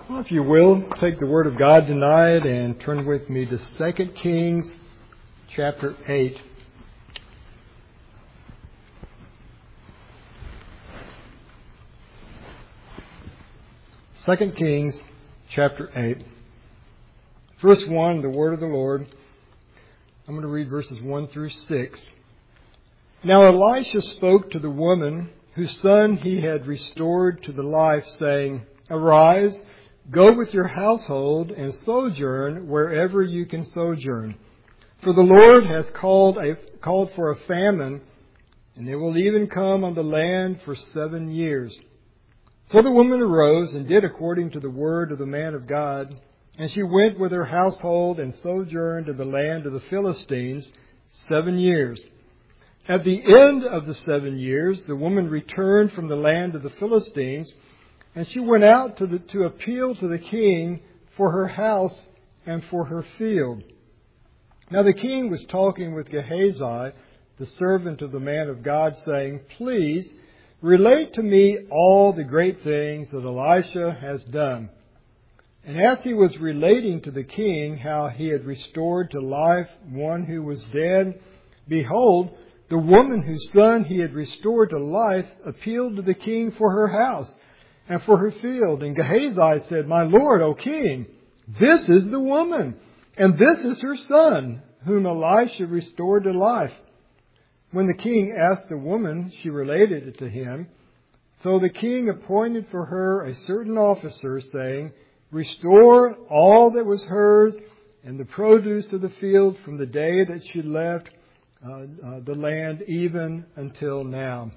Well, if you will, take the Word of God tonight and turn with me to 2 Kings chapter 8. Second Kings chapter 8. Verse 1, the Word of the Lord. I'm going to read verses 1 through 6. Now Elisha spoke to the woman whose son he had restored to the life, saying, Arise, go with your household and sojourn wherever you can sojourn. For the Lord has called for a famine, and it will even come on the land for 7 years. So the woman arose and did according to the word of the man of God, and she went with her household and sojourned in the land of the Philistines 7 years. At the end of the 7 years, the woman returned from the land of the Philistines, and she went out to appeal to the king for her house and for her field. Now the king was talking with Gehazi, the servant of the man of God, saying, Please relate to me all the great things that Elisha has done. And as he was relating to the king how he had restored to life one who was dead, behold, the woman whose son he had restored to life appealed to the king for her house and for her field. And Gehazi said, My lord, O king, this is the woman, and this is her son, whom Elisha restored to life. When the king asked the woman, she related it to him. So the king appointed for her a certain officer, saying, Restore all that was hers and the produce of the field from the day that she left the land even until now.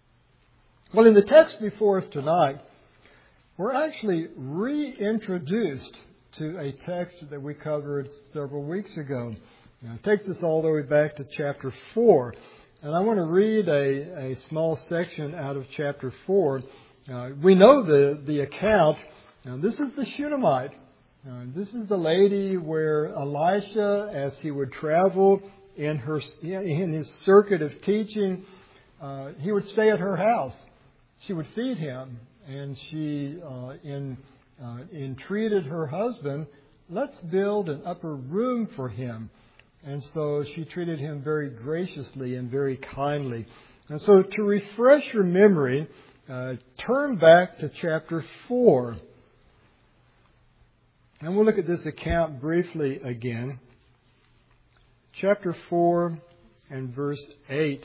Well, in the text before us tonight, we're actually reintroduced to a text that we covered several weeks ago. It takes us all the way back to chapter 4. And I want to read a small section out of chapter 4. We know the account. This is the Shunammite. This is the lady where Elisha, as he would travel in his circuit of teaching, he would stay at her house. She would feed him, and she entreated her husband, let's build an upper room for him. And so she treated him very graciously and very kindly. And so to refresh your memory, turn back to chapter 4. And we'll look at this account briefly again. Chapter 4 and verse 8.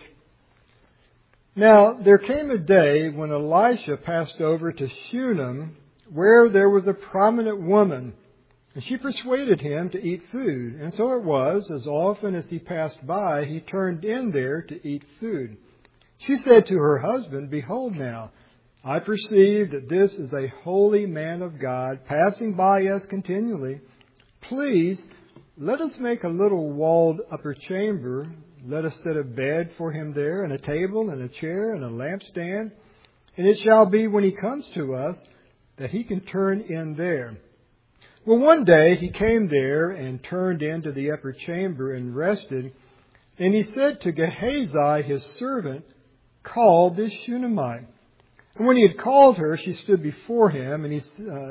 Now there came a day when Elisha passed over to Shunem, where there was a prominent woman, and she persuaded him to eat food. And so it was, as often as he passed by, he turned in there to eat food. She said to her husband, Behold now, I perceive that this is a holy man of God, passing by us continually. Please, let us make a little walled upper chamber. Let us set a bed for him there, and a table, and a chair, and a lampstand. And it shall be when he comes to us that he can turn in there. Well, one day he came there and turned into the upper chamber and rested. And he said to Gehazi, his servant, Call this Shunammite. And when he had called her, she stood before him, and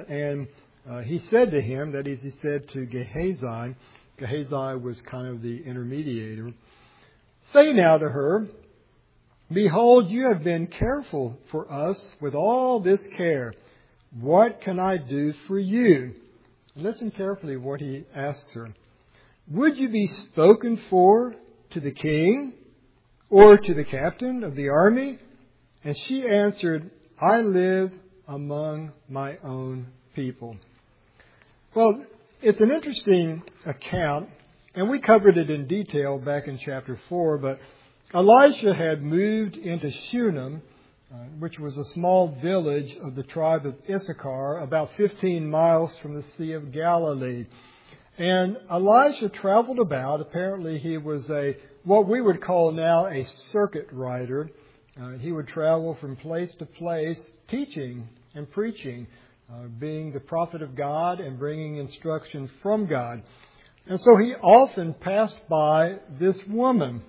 he said to him, that is, he said to Gehazi, Gehazi was kind of the intermediator, Say now to her, Behold, you have been careful for us with all this care. What can I do for you? Listen carefully what he asks her. Would you be spoken for to the king or to the captain of the army? And she answered, I live among my own people. Well, it's an interesting account, and we covered it in detail back in chapter 4, but Elisha had moved into Shunem, which was a small village of the tribe of Issachar, about 15 miles from the Sea of Galilee. And Elisha traveled about. Apparently he was what we would call now a circuit rider. He would travel from place to place, teaching and preaching, being the prophet of God and bringing instruction from God. And so he often passed by this woman.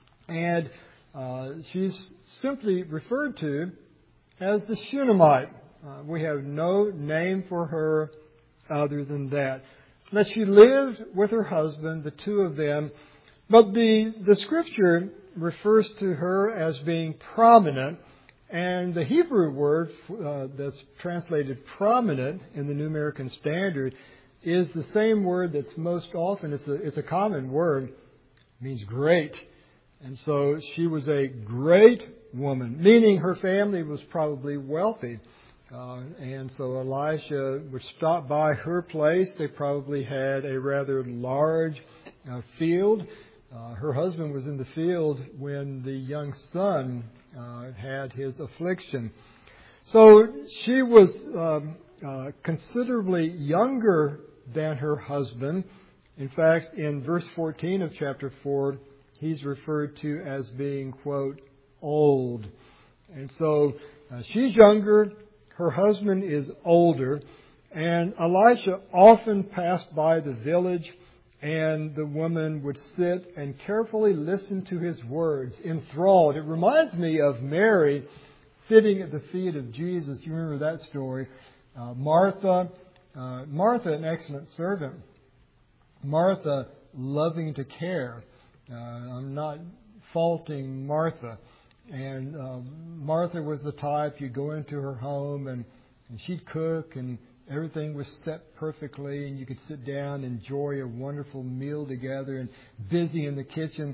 And she's simply referred to as the Shunammite. We have no name for her other than that. That she lived with her husband, the two of them. But the Scripture refers to her as being prominent. And the Hebrew word that's translated prominent in the New American Standard is the same word that's most often, it's a common word, it means great. And so she was a great woman, meaning her family was probably wealthy. And so Elisha would stop by her place. They probably had a rather large field. Her husband was in the field when the young son had his affliction. So she was considerably younger than her husband. In fact, in verse 14 of chapter 4, he's referred to as being, quote, old. And so she's younger, her husband is older, and Elisha often passed by the village, and the woman would sit and carefully listen to his words, enthralled. It reminds me of Mary sitting at the feet of Jesus. You remember that story? Martha, an excellent servant. Martha, loving to care. I'm not faulting Martha. And Martha was the type, you go into her home and she'd cook and everything was set perfectly and you could sit down and enjoy a wonderful meal together and busy in the kitchen.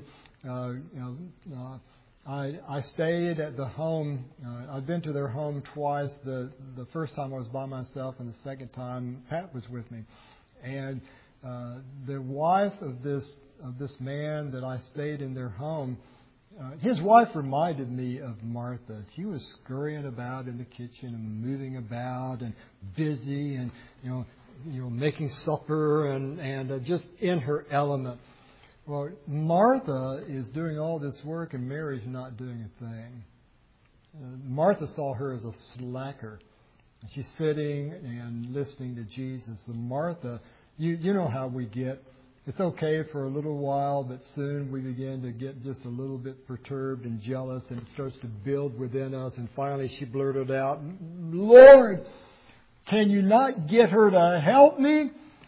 I stayed at the home. I've been to their home twice. The first time I was by myself, and the second time Pat was with me. And the wife of this man that I stayed in their home, his wife reminded me of Martha. She was scurrying about in the kitchen and moving about and busy and making supper and just in her element. Well, Martha is doing all this work and Mary's not doing a thing. Martha saw her as a slacker. She's sitting and listening to Jesus. And Martha, you know how we get. It's okay for a little while, but soon we begin to get just a little bit perturbed and jealous, and it starts to build within us. And finally she blurted out, "Lord, can you not get her to help me?"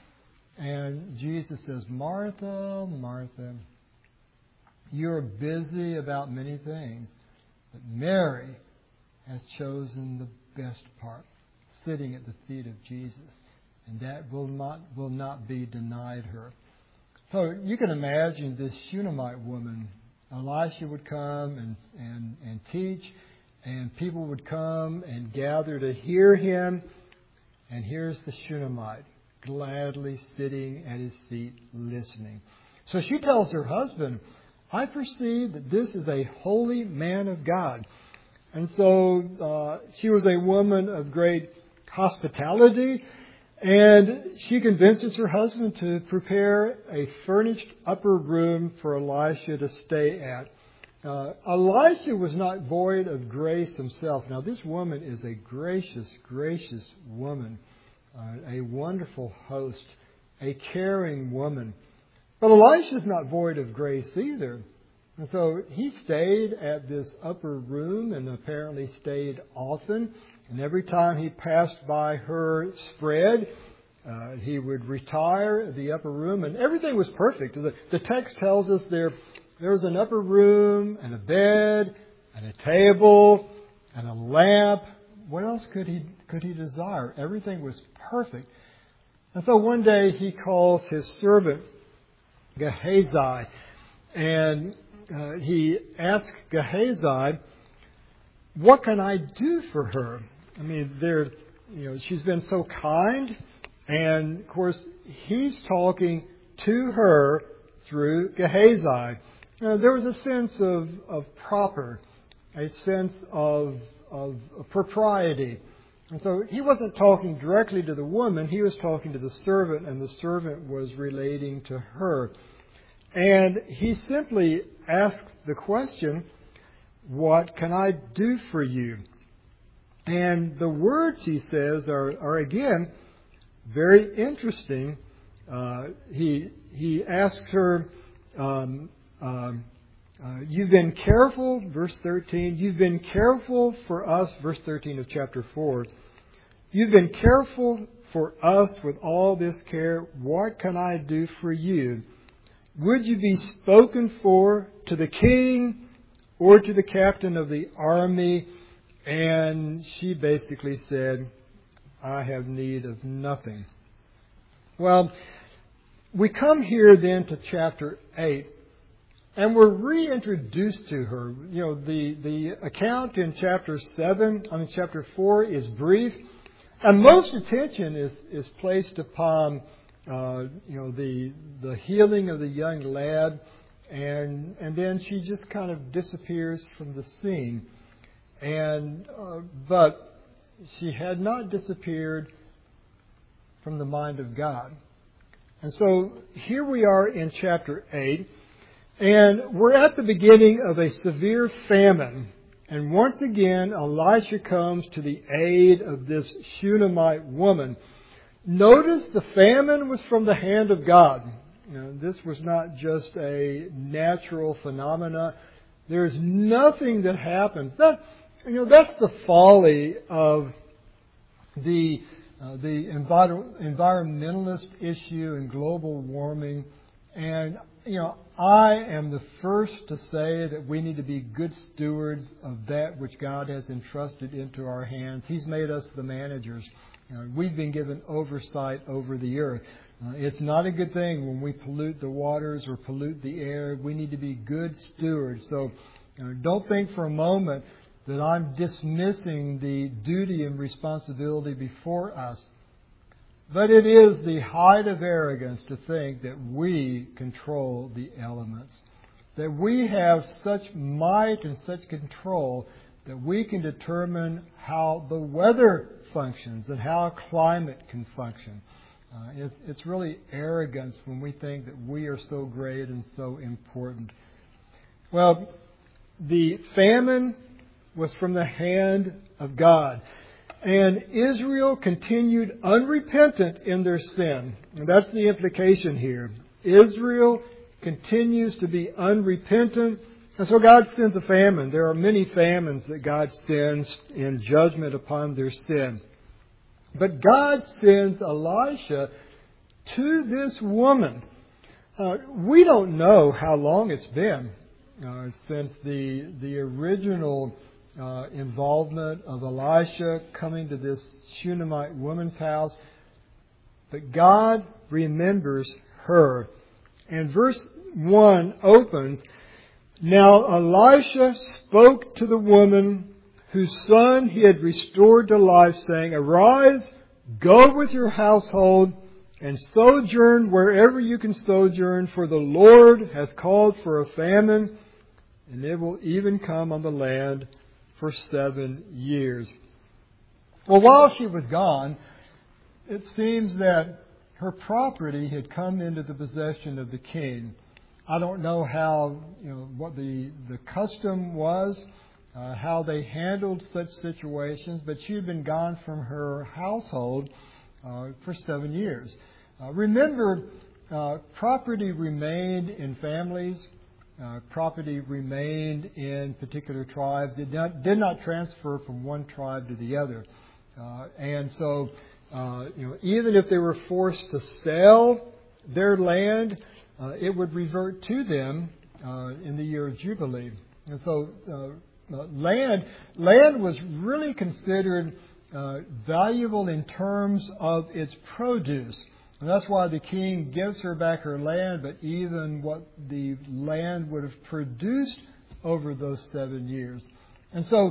And Jesus says, "Martha, Martha, you're busy about many things, but Mary has chosen the best part, sitting at the feet of Jesus, and that will not be denied her." So you can imagine this Shunammite woman. Elisha would come and teach, and people would come and gather to hear him. And here's the Shunammite, gladly sitting at his feet, listening. So she tells her husband, "I perceive that this is a holy man of God." And so she was a woman of great hospitality. And she convinces her husband to prepare a furnished upper room for Elisha to stay at. Elisha was not void of grace himself. Now, this woman is a gracious, gracious woman, a wonderful host, a caring woman. But Elisha is not void of grace either. And so he stayed at this upper room and apparently stayed often. And every time he passed by her spread, he would retire at the upper room, and everything was perfect. The text tells us there was an upper room and a bed and a table and a lamp. What else could he desire? Everything was perfect. And so one day he calls his servant Gehazi, and he asks Gehazi, "What can I do for her?" I mean, she's been so kind, and of course he's talking to her through Gehazi. There was a sense of proper, a sense of propriety, and so he wasn't talking directly to the woman; he was talking to the servant, and the servant was relating to her. And he simply asks the question, "What can I do for you?" And the words he says are again very interesting. He asks her, "You've been careful," verse 13. "You've been careful for us," verse 13 of chapter 4. You've been careful for us with all this care. What can I do for you? Would you be spoken for to the king or to the captain of the army? And she basically said, I have need of nothing. Well, we come here then to chapter 8, and we're reintroduced to her. You know, the account in chapter 4 is brief, and most attention is placed upon the healing of the young lad, and then she just kind of disappears from the scene. But she had not disappeared from the mind of God. And so here we are in chapter 8, and we're at the beginning of a severe famine. And once again, Elisha comes to the aid of this Shunammite woman. Notice the famine was from the hand of God. You know, this was not just a natural phenomena. There's nothing that happens. That's the folly of the environmentalist issue and global warming. And, I am the first to say that we need to be good stewards of that which God has entrusted into our hands. He's made us the managers. We've been given oversight over the earth. It's not a good thing when we pollute the waters or pollute the air. We need to be good stewards. So don't think for a moment that I'm dismissing the duty and responsibility before us. But it is the height of arrogance to think that we control the elements, that we have such might and such control that we can determine how the weather functions and how climate can function. It's really arrogance when we think that we are so great and so important. Well, the famine was from the hand of God. And Israel continued unrepentant in their sin. And that's the implication here. Israel continues to be unrepentant. And so God sends a famine. There are many famines that God sends in judgment upon their sin. But God sends Elisha to this woman. We don't know how long it's been since the original involvement of Elisha coming to this Shunammite woman's house. But God remembers her. And verse 1 opens, Now Elisha spoke to the woman whose son he had restored to life, saying, Arise, go with your household, and sojourn wherever you can sojourn, for the Lord has called for a famine, and it will even come on the land for 7 years. Well, while she was gone, it seems that her property had come into the possession of the king. I don't know how, what the custom was, how they handled such situations, but she had been gone from her household for 7 years. Remember, property remained in families. Property remained in particular tribes. It did not transfer from one tribe to the other. And so, even if they were forced to sell their land, it would revert to them in the year of Jubilee. And so, land was really considered valuable in terms of its produce. And that's why the king gives her back her land, but even what the land would have produced over those 7 years. And so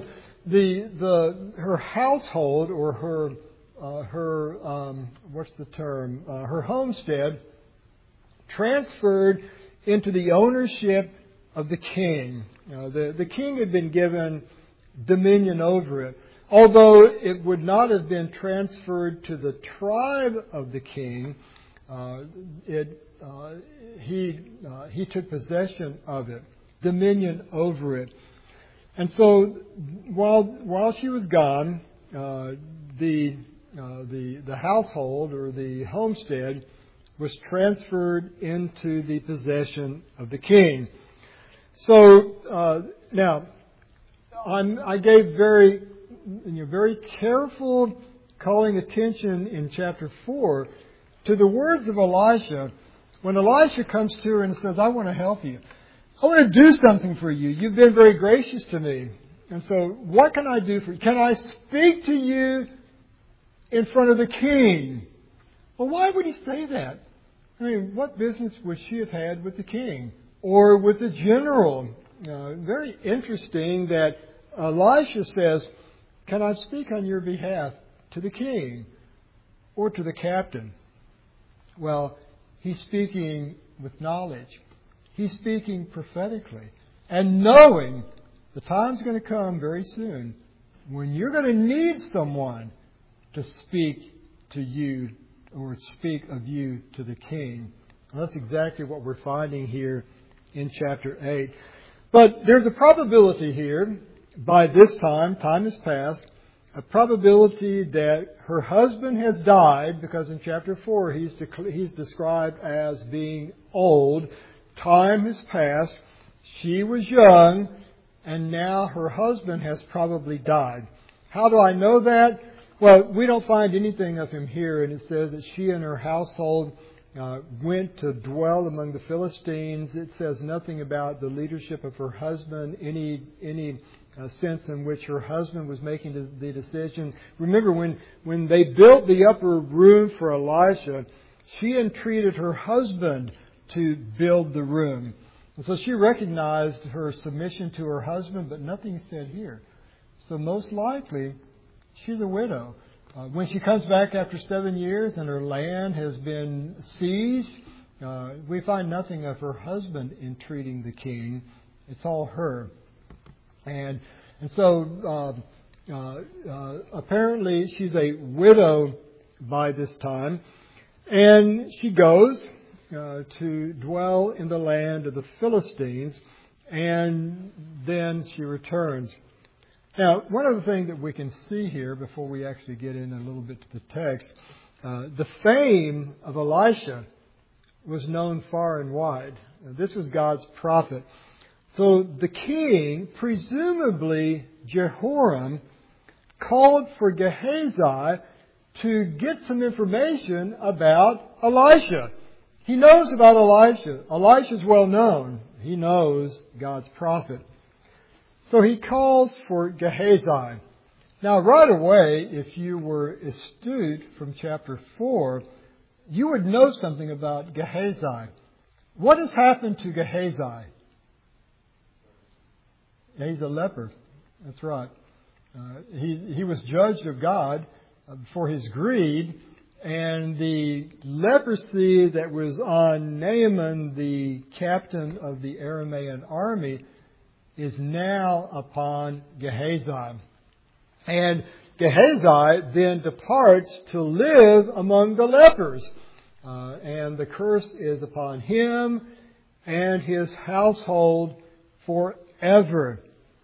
her household, or her homestead, transferred into the ownership of the king. The king had been given dominion over it. Although it would not have been transferred to the tribe of the king, he took possession of it, dominion over it. And so, while she was gone, the household, or the homestead, was transferred into the possession of the king. So now, I gave very careful calling attention in chapter 4 to the words of Elisha when Elisha comes to her and says, I want to help you. I want to do something for you. You've been very gracious to me. And so what can I do for you? Can I speak to you in front of the king? Well, why would he say that? I mean, what business would she have had with the king or with the general? Very interesting that Elisha says, can I speak on your behalf to the king or to the captain? Well, he's speaking with knowledge. He's speaking prophetically and knowing the time's going to come very soon when you're going to need someone to speak to you or speak of you to the king. And that's exactly what we're finding here in chapter 8. But there's a probability here, by this time has passed, a probability that her husband has died, because in chapter 4 he's described as being old. Time has passed. She was young, and now her husband has probably died. How do I know that? Well, we don't find anything of him here, and it says that she and her household went to dwell among the Philistines. It says nothing about the leadership of her husband, any sense in which her husband was making the decision. Remember, when they built the upper room for Elisha, she entreated her husband to build the room. And so she recognized her submission to her husband, but nothing said here. So most likely, she's a widow. When she comes back after 7 years and her land has been seized, we find nothing of her husband entreating the king. It's all her. And so apparently she's a widow by this time. And she goes to dwell in the land of the Philistines, and then she returns. Now, one other thing that we can see here before we actually get in a little bit to the text, the fame of Elisha was known far and wide. This was God's prophet. So the king, presumably Jehoram, called for Gehazi to get some information about Elisha. He knows about Elisha. Elisha's well known. He knows God's prophet. So he calls for Gehazi. Now, right away, if you were astute from chapter 4, you would know something about Gehazi. What has happened to Gehazi? He's a leper. That's right. He was judged of God for his greed, and the leprosy that was on Naaman, the captain of the Aramean army, is now upon Gehazi. And Gehazi then departs to live among the lepers. And the curse is upon him and his household forever.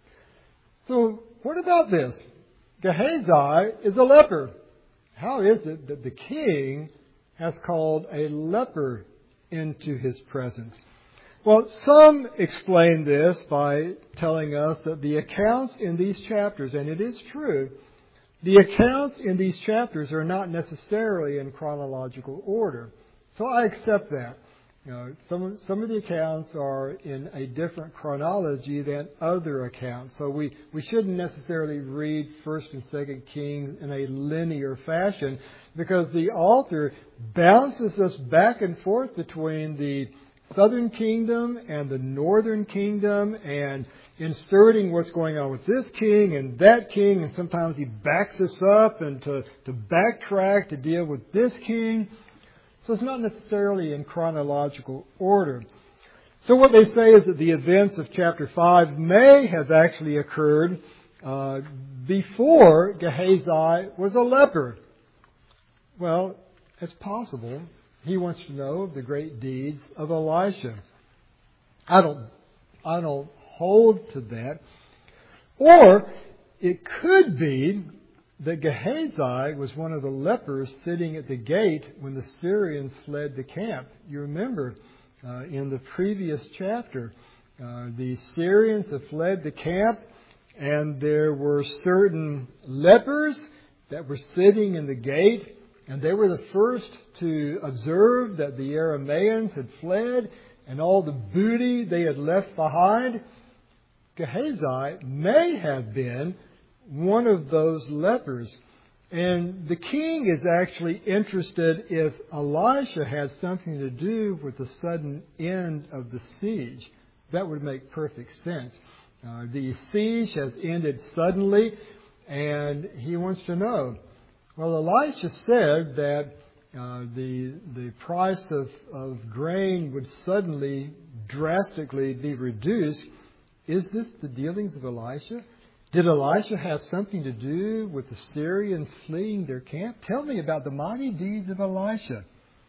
So what about this? Gehazi is a leper. How is it that the king has called a leper into his presence? Well, some explain this by telling us that the accounts in these chapters, and it is true, the accounts in these chapters are not necessarily in chronological order. So I accept that. Some of the accounts are in a different chronology than other accounts. So we shouldn't necessarily read 1st and 2nd Kings in a linear fashion, because the author bounces us back and forth between the southern kingdom and the northern kingdom, and inserting what's going on with this king and that king, and sometimes he backs us up and to backtrack to deal with this king. So it's not necessarily in chronological order. So what they say is that the events of chapter 5 may have actually occurred before Gehazi was a leper. Well, it's possible. He wants to know of the great deeds of Elisha. I don't hold to that. Or it could be that Gehazi was one of the lepers sitting at the gate when the Syrians fled the camp. You remember in the previous chapter, the Syrians have fled the camp, and there were certain lepers, that were sitting in the gate, and they were the first to observe that the Arameans had fled and all the booty they had left behind. Gehazi may have been one of those lepers. And the king is actually interested if Elisha had something to do with the sudden end of the siege. That would make perfect sense. The siege has ended suddenly, and he wants to know. Well, Elisha said that the price of grain would suddenly, drastically be reduced. Is this the dealings of Elisha? Did Elisha have something to do with the Syrians fleeing their camp? Tell me about the mighty deeds of Elisha.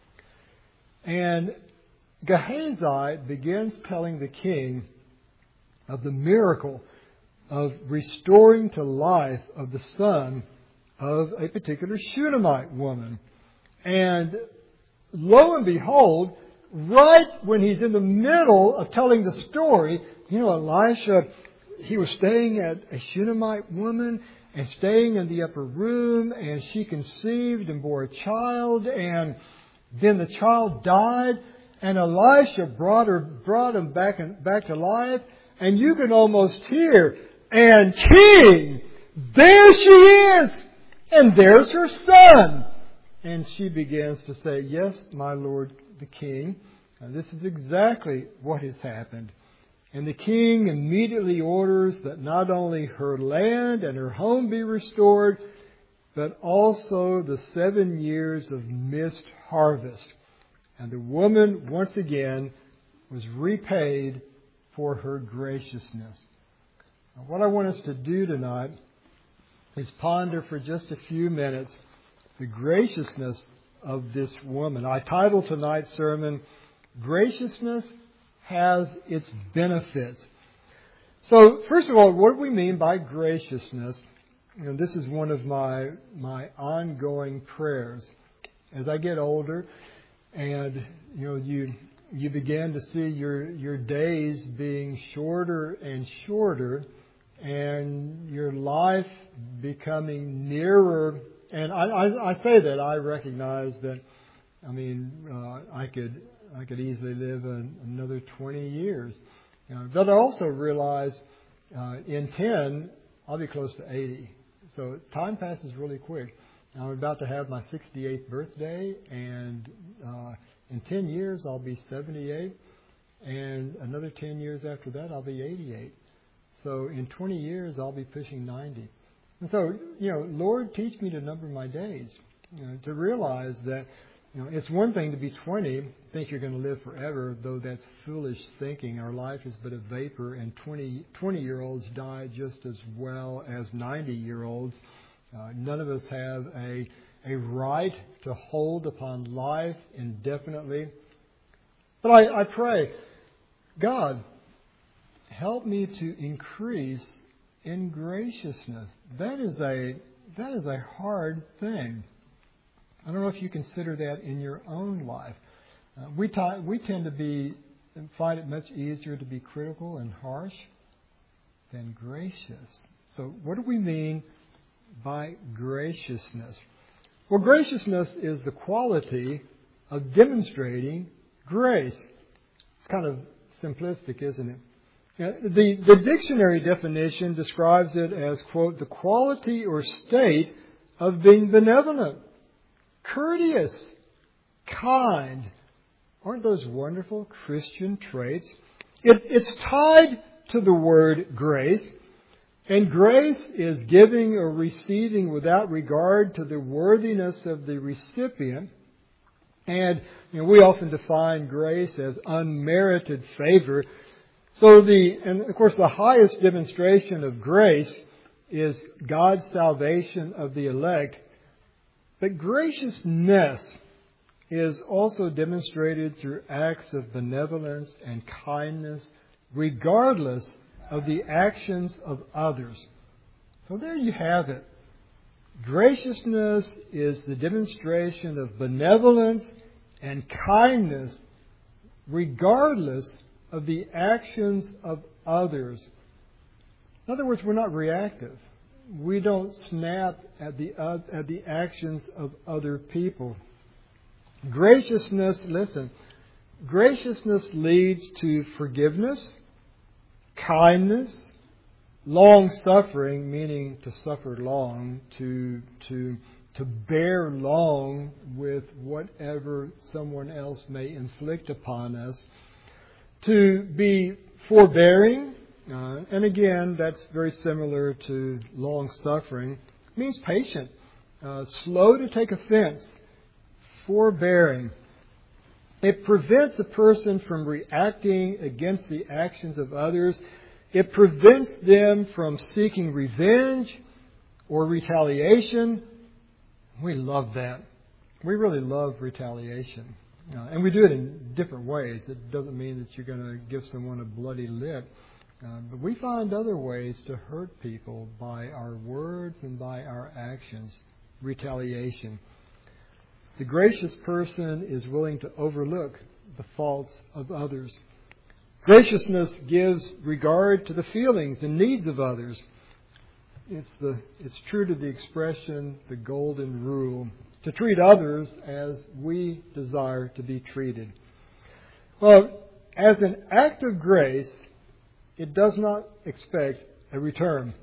And Gehazi begins telling the king of the miracle of restoring to life of the son of a particular Shunammite woman. And lo and behold, right when he's in the middle of telling the story, Elisha, he was staying at a Shunammite woman and staying in the upper room, and she conceived and bore a child, and then the child died, and Elisha brought him back to life, and you can almost hear, and king, there she is, and there's her son. And she begins to say, yes, my lord the king, this is exactly what has happened. And the king immediately orders that not only her land and her home be restored, but also the 7 years of missed harvest. And the woman, once again, was repaid for her graciousness. Now, what I want us to do tonight is ponder for just a few minutes the graciousness of this woman. I titled tonight's sermon, Graciousness Has Its Benefits. So, first of all, what do we mean by graciousness? And this is one of my ongoing prayers. As I get older, and you begin to see your days being shorter and shorter, and your life becoming nearer. And I say that I recognize that. I could easily live another 20 years. But I also realize in 10, I'll be close to 80. So time passes really quick. I'm about to have my 68th birthday, and in 10 years, I'll be 78. And another 10 years after that, I'll be 88. So in 20 years, I'll be pushing 90. And so, Lord, teach me to number my days, to realize that it's one thing to be 20, think you're going to live forever, though that's foolish thinking. Our life is but a vapor, and 20-year-olds die just as well as 90-year-olds. None of us have a right to hold upon life indefinitely. But I pray, God, help me to increase in graciousness. That is a hard thing. I don't know if you consider that in your own life. We tend to find it much easier to be critical and harsh than gracious. So what do we mean by graciousness? Well, graciousness is the quality of demonstrating grace. It's kind of simplistic, isn't it? The dictionary definition describes it as, quote, the quality or state of being benevolent, courteous, kind. Aren't those wonderful Christian traits? It's tied to the word grace. And grace is giving or receiving without regard to the worthiness of the recipient. And we often define grace as unmerited favor. And of course the highest demonstration of grace is God's salvation of the elect. But graciousness is also demonstrated through acts of benevolence and kindness, regardless of the actions of others. So there you have it. Graciousness is the demonstration of benevolence and kindness, regardless of the actions of others. In other words, we're not reactive. we don't snap at the actions of other people. Graciousness, listen, graciousness leads to forgiveness, kindness, long-suffering, meaning to suffer long, to bear long with whatever someone else may inflict upon us, to be forbearing, and again, that's very similar to long-suffering, means patient, slow to take offense, forbearing. It prevents a person from reacting against the actions of others. It prevents them from seeking revenge or retaliation. We love that. We really love retaliation. And we do it in different ways. It doesn't mean that you're going to give someone a bloody lip. But we find other ways to hurt people by our words and by our actions. Retaliation. The gracious person is willing to overlook the faults of others. Graciousness gives regard to the feelings and needs of others. It's true to the expression, the golden rule, to treat others as we desire to be treated. Well, as an act of grace, it does not expect a return.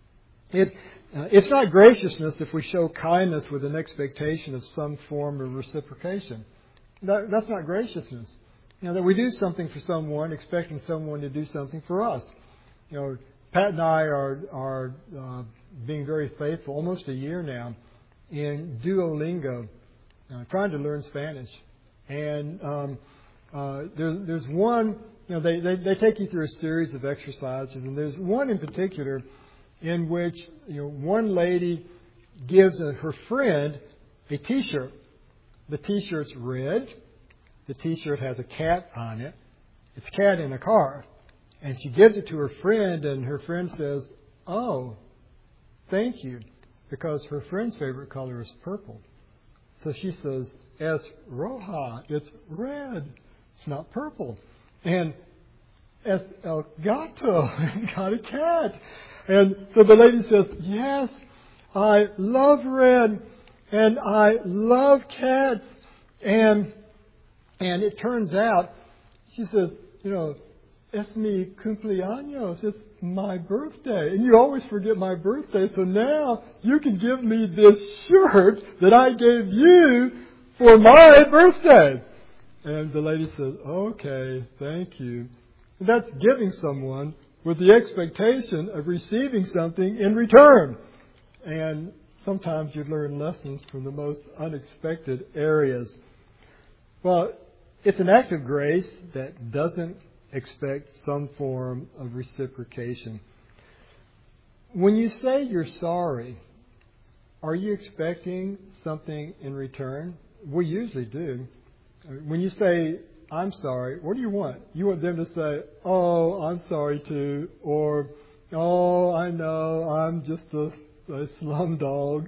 It's not graciousness if we show kindness with an expectation of some form of reciprocation. That's not graciousness. That we do something for someone, expecting someone to do something for us. Pat and I are being very faithful, almost a year now, in Duolingo, trying to learn Spanish. And there's one, they take you through a series of exercises, and there's one in particular in which one lady gives her friend a T-shirt. The T-shirt's red. The T-shirt has a cat on it. It's a cat in a car. And she gives it to her friend, and her friend says, "Oh, thank you," because her friend's favorite color is purple. So she says, "Es roja, it's red. It's not purple." And "Es el gato, got a cat." And so the lady says, "Yes, I love red, and I love cats." And it turns out, she says, "Es mi cumpleaños, it's my birthday. And you always forget my birthday, so now you can give me this shirt that I gave you for my birthday." And the lady says, "Okay, thank you." And that's giving someone with the expectation of receiving something in return. And sometimes you learn lessons from the most unexpected areas. Well, it's an act of grace that doesn't expect some form of reciprocation. When you say you're sorry, are you expecting something in return? We usually do. When you say, "I'm sorry," what do you want? You want them to say, "Oh, I'm sorry too," or, "Oh, I know, I'm just a slum dog,"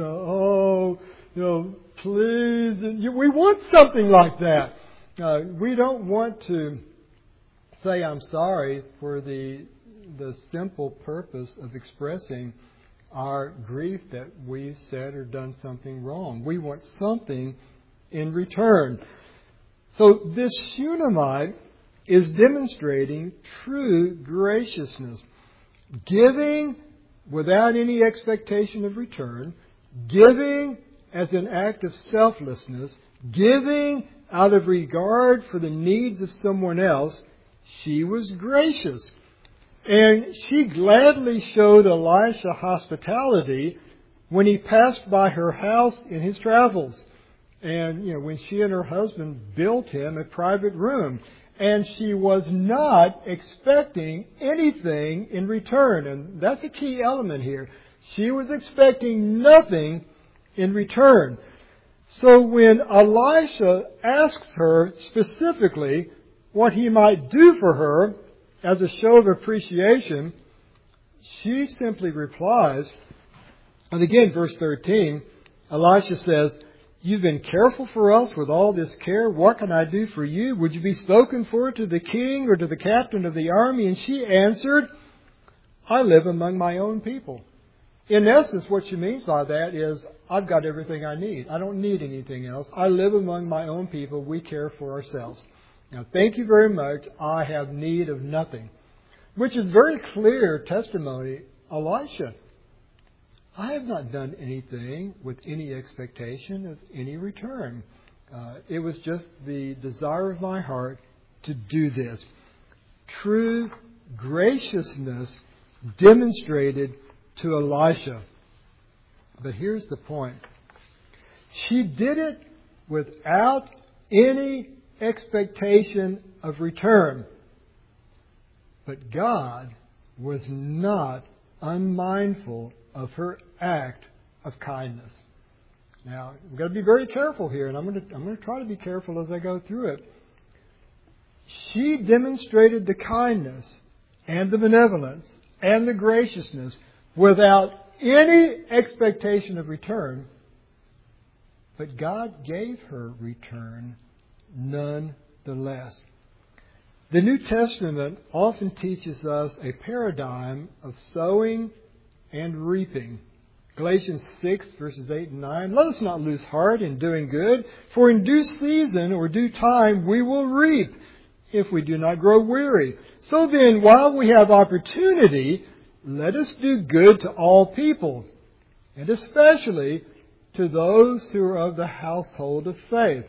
please. We want something like that. We don't want to say "I'm sorry" for the simple purpose of expressing our grief that we've said or done something wrong. We want something in return. So this Shunammite is demonstrating true graciousness, giving without any expectation of return, giving as an act of selflessness, giving out of regard for the needs of someone else. She was gracious. And she gladly showed Elisha hospitality when he passed by her house in his travels. And, when she and her husband built him a private room. And she was not expecting anything in return. And that's a key element here. She was expecting nothing in return. So when Elisha asks her specifically what he might do for her as a show of appreciation, she simply replies, and again, verse 13, Elisha says, "You've been careful for us with all this care. What can I do for you? Would you be spoken for to the king or to the captain of the army?" And she answered, "I live among my own people. In essence, what she means by that is, I've got everything I need. I don't need anything else. I live among my own people. We care for ourselves. Now, thank you very much. I have need of nothing. Which is very clear testimony. Elisha, I have not done anything with any expectation of any return. It was just the desire of my heart to do this. True graciousness demonstrated to Elisha. But here's the point. She did it without any expectation of return. But God was not unmindful of her act of kindness. Now, we've got to be very careful here, and I'm going to try to be careful as I go through it. She demonstrated the kindness and the benevolence and the graciousness without any expectation of return, but God gave her return nonetheless. The New Testament often teaches us a paradigm of sowing and reaping. Galatians 6, verses 8 and 9. Let us not lose heart in doing good, for in due season or due time we will reap, if we do not grow weary. So then, while we have opportunity, let us do good to all people, and especially to those who are of the household of faith.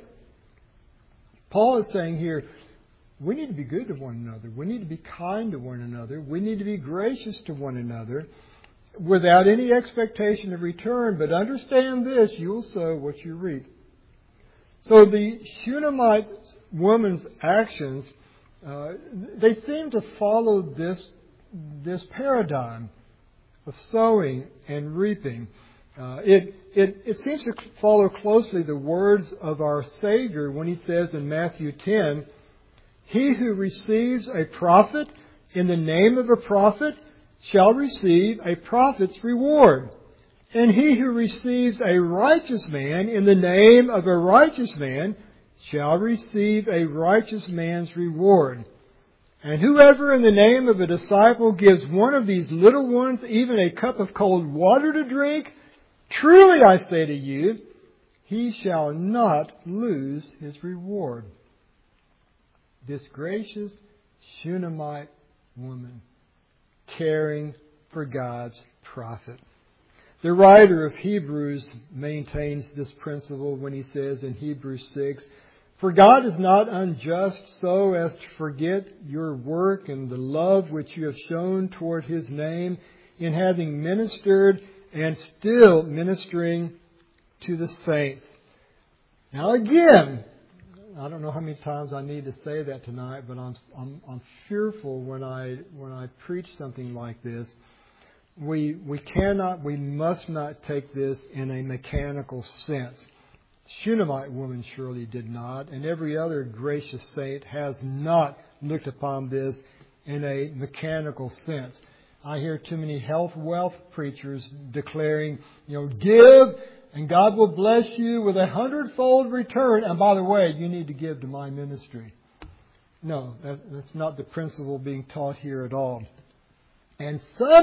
Paul is saying here, we need to be good to one another. We need to be kind to one another. We need to be gracious to one another without any expectation of return. But understand this, you'll sow what you reap. So the Shunammite woman's actions, they seem to follow this paradigm of sowing and reaping. It seems to follow closely the words of our Savior when He says in Matthew 10, "He who receives a prophet in the name of a prophet shall receive a prophet's reward. And he who receives a righteous man in the name of a righteous man shall receive a righteous man's reward. And whoever in the name of a disciple gives one of these little ones even a cup of cold water to drink, truly I say to you, he shall not lose his reward." This gracious Shunammite woman caring for God's prophet. The writer of Hebrews maintains this principle when he says in Hebrews 6, "For God is not unjust so as to forget your work and the love which you have shown toward His name in having ministered and still ministering to the saints." Now again, I don't know how many times I need to say that tonight, but I'm fearful when I preach something like this. We must not take this in a mechanical sense. Shunammite woman surely did not, and every other gracious saint has not looked upon this in a mechanical sense. I hear too many health wealth preachers declaring, give and God will bless you with 100-fold return. And by the way, you need to give to my ministry. No, that's not the principle being taught here at all. And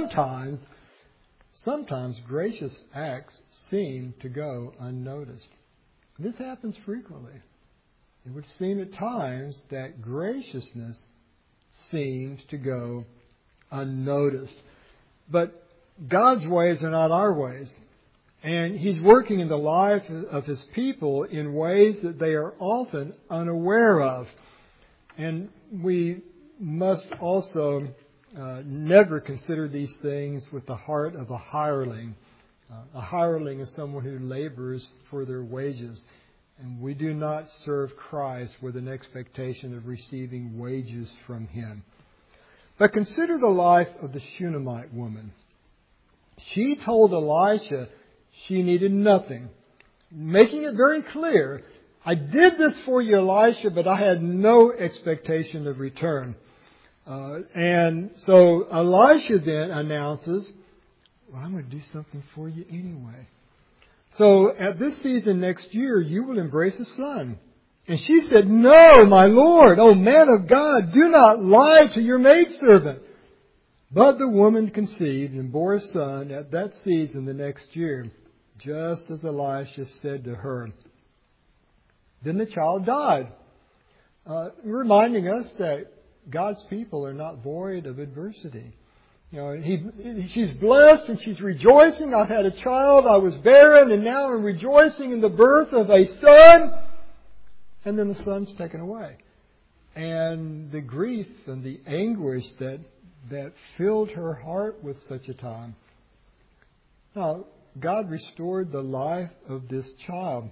sometimes gracious acts seem to go unnoticed. This happens frequently. It would seem at times that graciousness seems to go unnoticed. But God's ways are not our ways. And He's working in the life of His people in ways that they are often unaware of. And we must also never consider these things with the heart of a hireling. A hireling is someone who labors for their wages. And we do not serve Christ with an expectation of receiving wages from Him. But consider the life of the Shunammite woman. She told Elisha she needed nothing, making it very clear, I did this for you, Elisha, but I had no expectation of return. And so Elisha then announces, well, I'm going to do something for you anyway. So at this season next year, you will embrace a son. And she said, "No, my Lord, O man of God, do not lie to your maidservant." But the woman conceived and bore a son at that season the next year, just as Elisha said to her. Then the child died, reminding us that God's people are not void of adversity. She's blessed and she's rejoicing. I've had a child, I was barren, and now I'm rejoicing in the birth of a son. And then the son's taken away. And the grief and the anguish that filled her heart with such a time. Now, God restored the life of this child,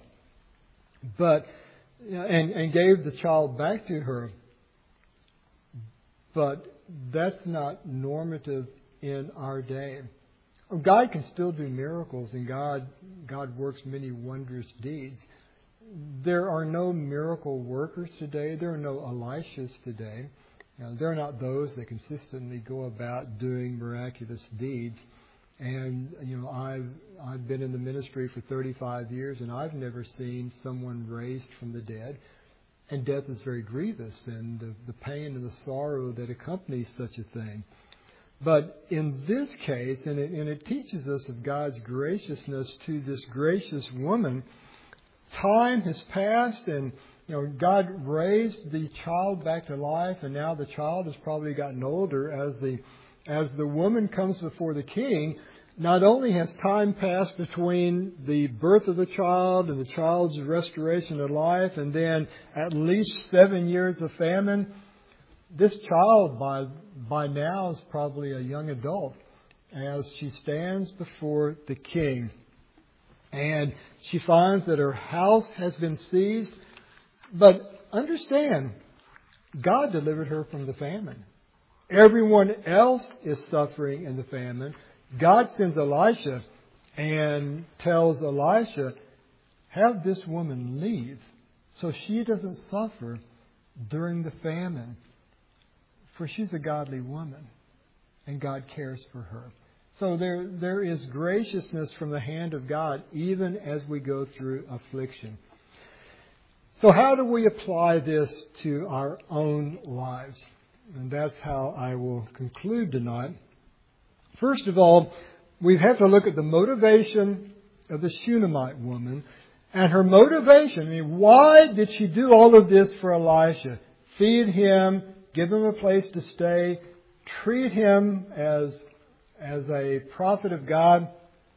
and gave the child back to her. But that's not normative in our day. God can still do miracles, and God works many wondrous deeds. There are no miracle workers today. There are no Elishas today. They're not those that consistently go about doing miraculous deeds. And, I've been in the ministry for 35 years, and I've never seen someone raised from the dead. And death is very grievous, and the pain and the sorrow that accompanies such a thing. But in this case, and it teaches us of God's graciousness to this gracious woman, time has passed, and God raised the child back to life, and now the child has probably gotten older. As the woman comes before the king, not only has time passed between the birth of the child and the child's restoration of life, and then at least 7 years of famine, this child by now is probably a young adult as she stands before the king. And she finds that her house has been seized. But understand, God delivered her from the famine. Everyone else is suffering in the famine. God sends Elisha and tells Elisha, have this woman leave so she doesn't suffer during the famine. For she's a godly woman, and God cares for her. So there is graciousness from the hand of God even as we go through affliction. So how do we apply this to our own lives? And that's how I will conclude tonight. First of all, we have to look at the motivation of the Shunammite woman and her motivation. Why did she do all of this for Elisha? Feed him, give him a place to stay, treat him as a prophet of God.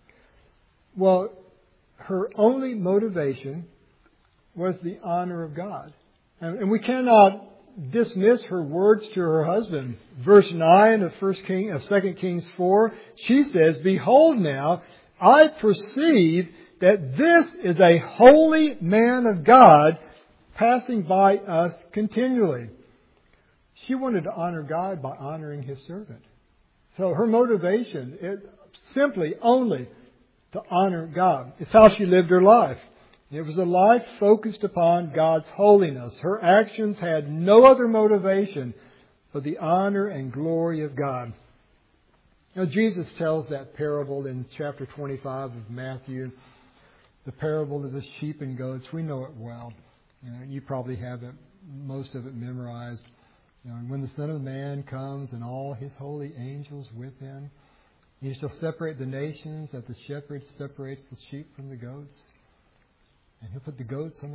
Well, her only motivation was the honor of God. And we cannot dismiss her words to her husband. Verse 9 of 2 Kings 4, she says, behold now, I perceive that this is a holy man of God passing by us continually. She wanted to honor God by honoring His servant. So her motivation is simply only to honor God. It's how she lived her life. It was a life focused upon God's holiness. Her actions had no other motivation but the honor and glory of God. Jesus tells that parable in chapter 25 of Matthew, the parable of the sheep and goats. We know it well. You probably have it, most of it memorized. When the Son of Man comes and all His holy angels with Him, He shall separate the nations as the shepherd separates the sheep from the goats. And He'll put the goats on the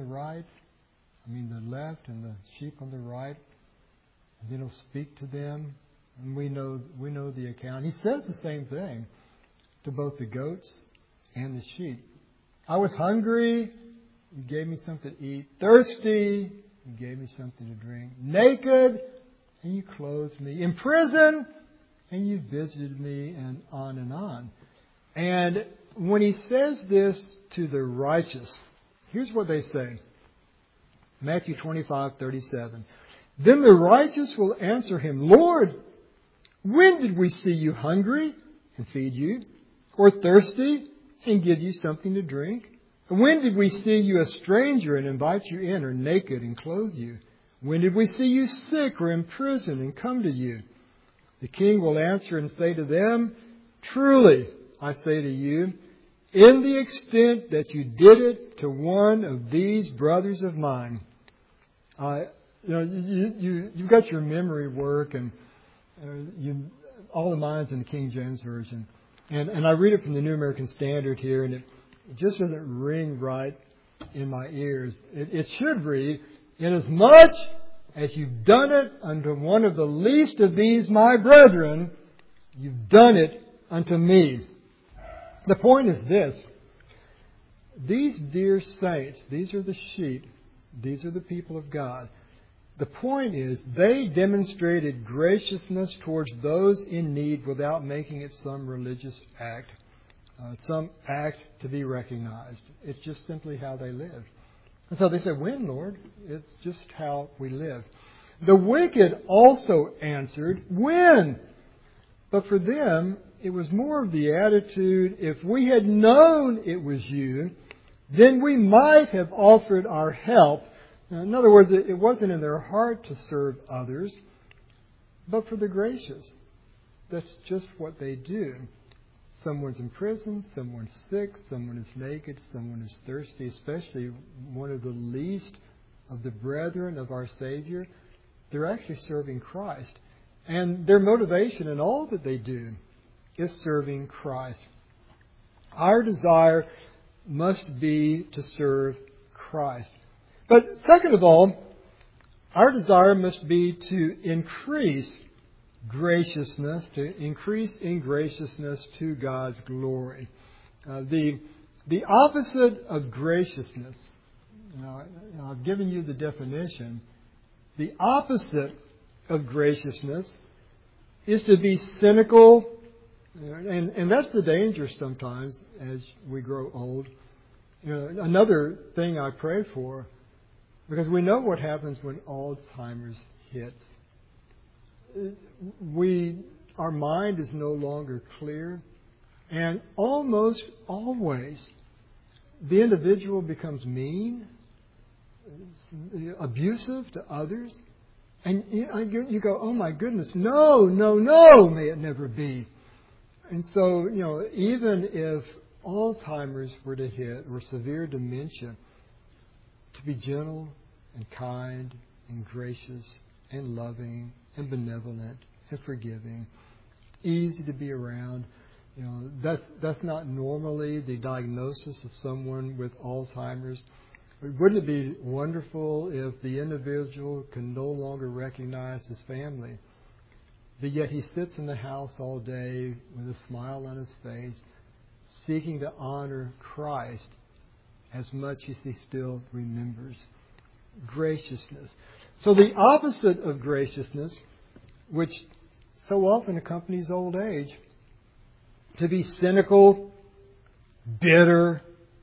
the left, and the sheep on the right. And then He'll speak to them. And we know the account. He says the same thing to both the goats and the sheep. I was hungry, You gave me something to eat. Thirsty, You gave me something to drink. Naked, and You clothed me. In prison, and You visited me, and on and on. And when He says this to the righteous, here's what they say. Matthew 25:37. Then the righteous will answer Him, Lord, when did we see You hungry and feed You, or thirsty and give You something to drink? And when did we see You a stranger and invite You in, or naked and clothe You? When did we see You sick or in prison and come to You? The king will answer and say to them, Truly, I say to you, in the extent that You did it to one of these brothers of mine. You've got your memory work, and all of mine's in the King James Version. And I read it from the New American Standard here, and it just doesn't ring right in my ears. It should read, "Inasmuch as you've done it unto one of the least of these my brethren, you've done it unto me." The point is this. These dear saints, these are the sheep, these are the people of God. The point is they demonstrated graciousness towards those in need without making it some religious act, some act to be recognized. It's just simply how they lived. And so they said, "When, Lord?" It's just how we live. The wicked also answered, "When?" But for them, it was more of the attitude, if we had known it was you, then we might have offered our help. Now, in other words, it wasn't in their heart to serve others, but for the gracious. That's just what they do. Someone's in prison, someone's sick, someone is naked, someone is thirsty, especially one of the least of the brethren of our Savior. They're actually serving Christ. And their motivation in all that they do is serving Christ. Our desire must be to serve Christ. But second of all, our desire must be to increase graciousness, to increase in graciousness to God's glory. The opposite of graciousness, I've given you the definition. The opposite of graciousness is to be cynical, and that's the danger sometimes as we grow old. Another thing I pray for, because we know what happens when Alzheimer's hits. Our mind is no longer clear, and almost always the individual becomes mean, abusive to others, and you go, "Oh my goodness, no, may it never be." And so, even if Alzheimer's were to hit, or severe dementia, to be gentle and kind and gracious and loving and benevolent and forgiving, easy to be around. That's not normally the diagnosis of someone with Alzheimer's. But wouldn't it be wonderful if the individual can no longer recognize his family, but yet he sits in the house all day with a smile on his face, seeking to honor Christ as much as he still remembers. Graciousness. So the opposite of graciousness, which so often accompanies old age, to be cynical, bitter,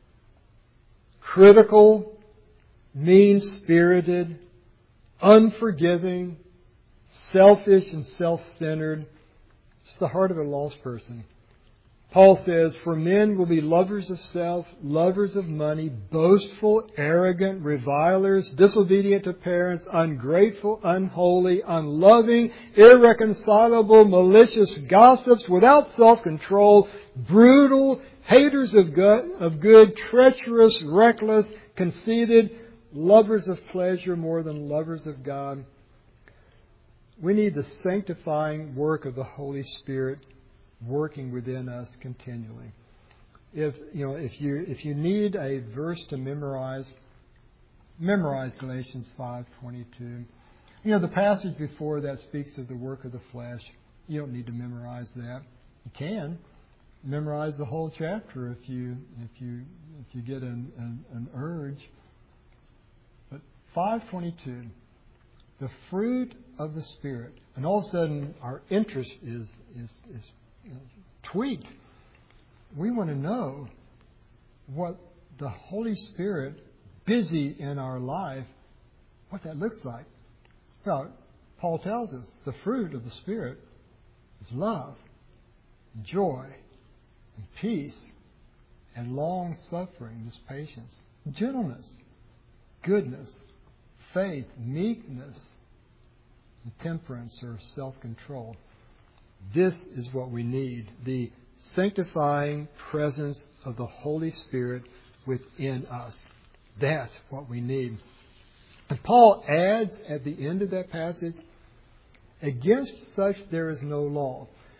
critical, mean-spirited, unforgiving, selfish and self-centered. It's the heart of a lost person. Paul says, "For men will be lovers of self, lovers of money, boastful, arrogant, revilers, disobedient to parents, ungrateful, unholy, unloving, irreconcilable, malicious, gossips, without self-control, brutal, haters of good, treacherous, reckless, conceited, lovers of pleasure more than lovers of God." We need the sanctifying work of the Holy Spirit working within us continually. If you need a verse to memorize Galatians 5:22. The passage before that speaks of the work of the flesh. You don't need to memorize that. You can memorize the whole chapter if you get an urge. But 5:22, the fruit of the Spirit, and all of a sudden our interest is tweaked. We want to know what the Holy Spirit busy in our life, what that looks like. Well, Paul tells us the fruit of the Spirit is love, and joy, and peace, and long suffering, this patience, gentleness, goodness, faith, meekness, and temperance or self-control. This is what we need, the sanctifying presence of the Holy Spirit within us. That's what we need. And Paul adds at the end of that passage, "Against such there is no law."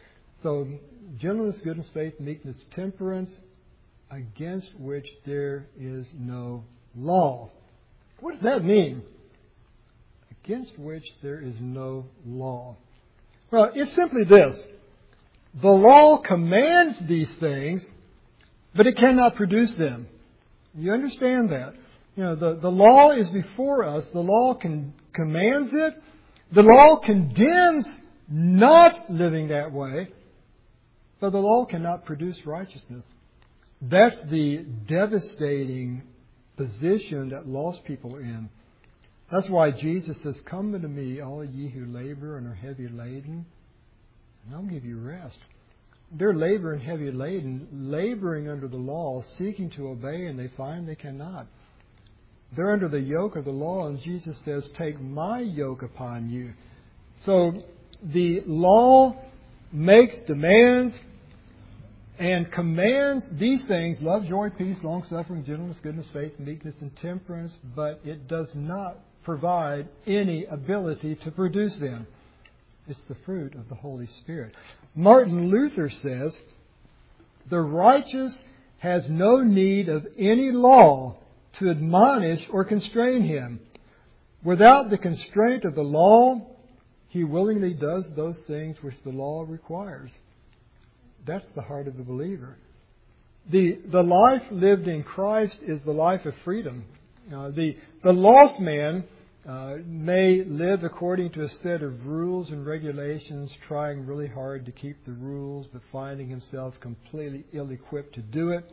So, gentleness, goodness, faith, meekness, temperance, against which there is no law. What does that mean? Against which there is no law. Well, it's simply this. The law commands these things, but it cannot produce them. You understand that? The law is before us. The law commands it. The law condemns not living that way. But the law cannot produce righteousness. That's the devastating position that lost people are in. That's why Jesus says, "Come unto me, all ye who labor and are heavy laden, and I'll give you rest." They're laboring heavy laden, laboring under the law, seeking to obey, and they find they cannot. They're under the yoke of the law, and Jesus says, "Take my yoke upon you." So the law makes demands and commands these things: love, joy, peace, long-suffering, gentleness, goodness, faith, meekness, and temperance, but it does not provide any ability to produce them. It's the fruit of the Holy Spirit. Martin Luther says, "The righteous has no need of any law to admonish or constrain him. Without the constraint of the law, he willingly does those things which the law requires." That's the heart of the believer. The life lived in Christ is the life of freedom. The lost man may live according to a set of rules and regulations, trying really hard to keep the rules, but finding himself completely ill-equipped to do it.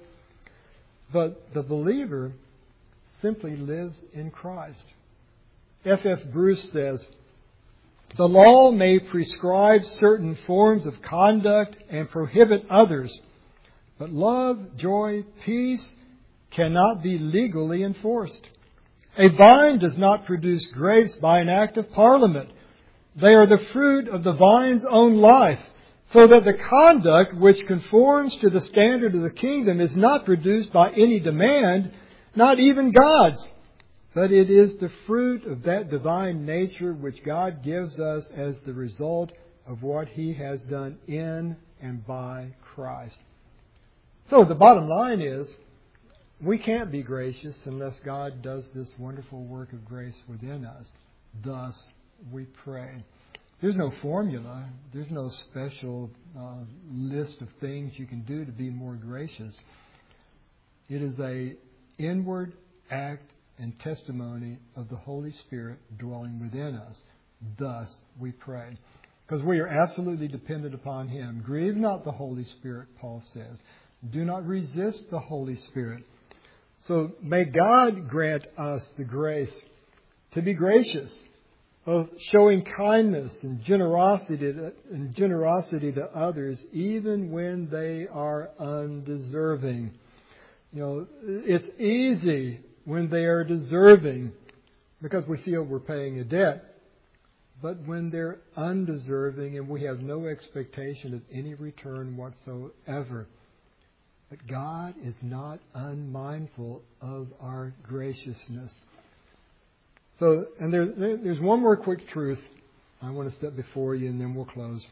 But the believer simply lives in Christ. F.F. Bruce says, "The law may prescribe certain forms of conduct and prohibit others, but love, joy, peace cannot be legally enforced. A vine does not produce grapes by an act of Parliament. They are the fruit of the vine's own life, so that the conduct which conforms to the standard of the kingdom is not produced by any demand, not even God's, but it is the fruit of that divine nature which God gives us as the result of what He has done in and by Christ." So the bottom line is, we can't be gracious unless God does this wonderful work of grace within us. Thus, we pray. There's no formula. There's no special list of things you can do to be more gracious. It is an inward act and testimony of the Holy Spirit dwelling within us. Thus, we pray. Because we are absolutely dependent upon Him. Grieve not the Holy Spirit, Paul says. Do not resist the Holy Spirit. So may God grant us the grace to be gracious, of showing kindness and generosity to others, even when they are undeserving. It's easy when they are deserving because we feel we're paying a debt. But when they're undeserving and we have no expectation of any return whatsoever. But God is not unmindful of our graciousness. So, and there's one more quick truth I want to step before you, and then we'll close.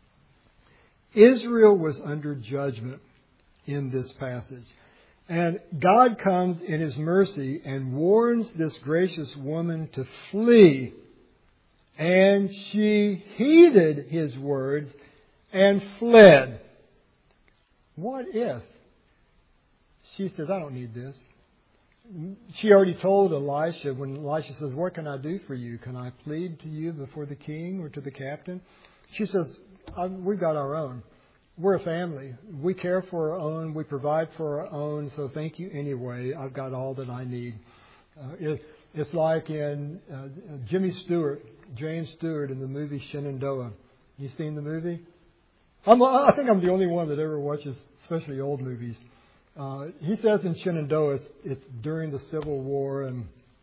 Israel was under judgment in this passage. And God comes in His mercy and warns this gracious woman to flee. And she heeded His words and fled. What if? She says, "I don't need this." She already told Elisha, when Elisha says, "What can I do for you? Can I plead to you before the king or to the captain?" She says, "We've got our own. We're a family. We care for our own. We provide for our own. So thank you anyway. I've got all that I need." It's like in James Stewart in the movie Shenandoah. You seen the movie? I think I'm the only one that ever watches, especially old movies. He says in Shenandoah, it's during the Civil War, and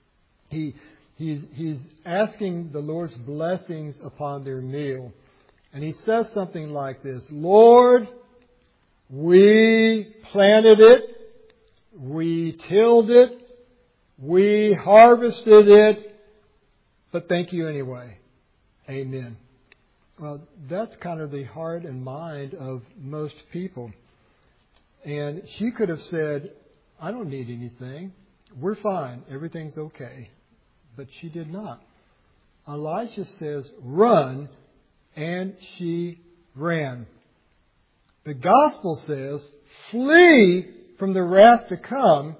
he's asking the Lord's blessings upon their meal. And he says something like this: "Lord, we planted it, we tilled it, we harvested it, but thank you anyway. Amen." Well, that's kind of the heart and mind of most people. And she could have said, I don't need anything. We're fine. Everything's okay. But she did not. Elisha says, run, and she ran. The gospel says, flee from the wrath to come,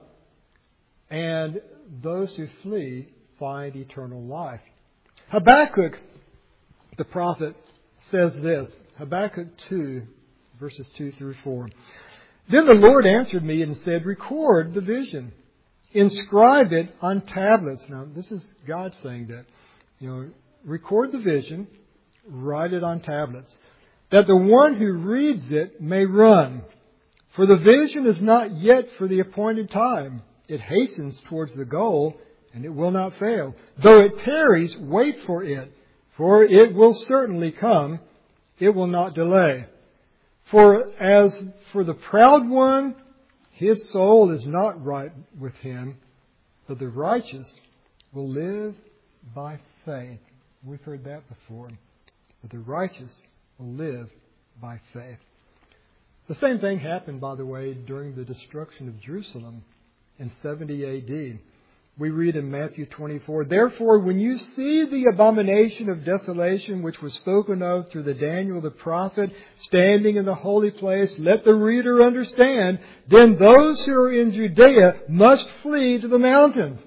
and those who flee find eternal life. Habakkuk, the prophet, says this, Habakkuk 2, verses 2 through 4. Then the Lord answered me and said, record the vision. Inscribe it on tablets. Now, this is God saying that. Record the vision, write it on tablets, that the one who reads it may run. For the vision is not yet for the appointed time. It hastens towards the goal, and it will not fail. Though it tarries, wait for it will certainly come. It will not delay. For as for the proud one, his soul is not right with him, but the righteous will live by faith. We've heard that before. But the righteous will live by faith. The same thing happened, by the way, during the destruction of Jerusalem in 70 A.D. We read in Matthew 24, therefore, when you see the abomination of desolation which was spoken of through the Daniel the prophet standing in the holy place, let the reader understand, then those who are in Judea must flee to the mountains.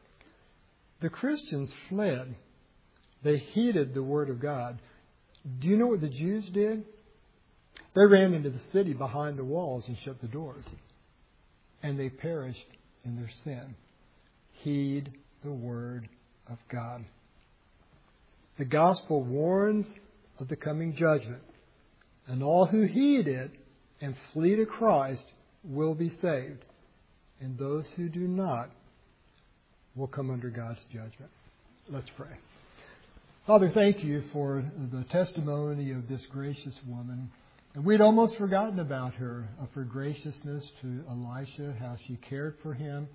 The Christians fled. They heeded the word of God. Do you know what the Jews did? They ran into the city behind the walls and shut the doors. And they perished in their sin. Heed the word of God. The gospel warns of the coming judgment. And all who heed it and flee to Christ will be saved. And those who do not will come under God's judgment. Let's pray. Father, thank you for the testimony of this gracious woman. And we'd almost forgotten about her, of her graciousness to Elisha, how she cared for him.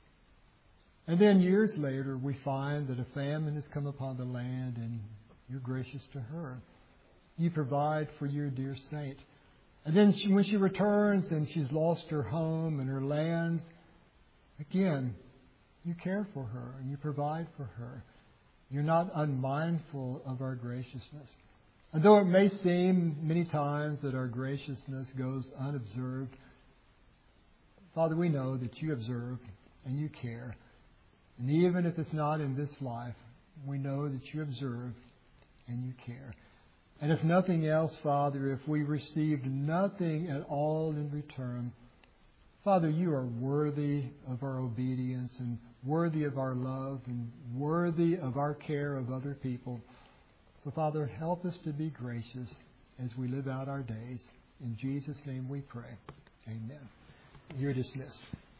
And then years later, we find that a famine has come upon the land, and you're gracious to her. You provide for your dear saint. And then when she returns and she's lost her home and her lands, again, you care for her and you provide for her. You're not unmindful of our graciousness. And though it may seem many times that our graciousness goes unobserved, Father, we know that you observe and you care. And even if it's not in this life, we know that you observe and you care. And if nothing else, Father, if we received nothing at all in return, Father, you are worthy of our obedience and worthy of our love and worthy of our care of other people. So, Father, help us to be gracious as we live out our days. In Jesus' name we pray. Amen. You're dismissed.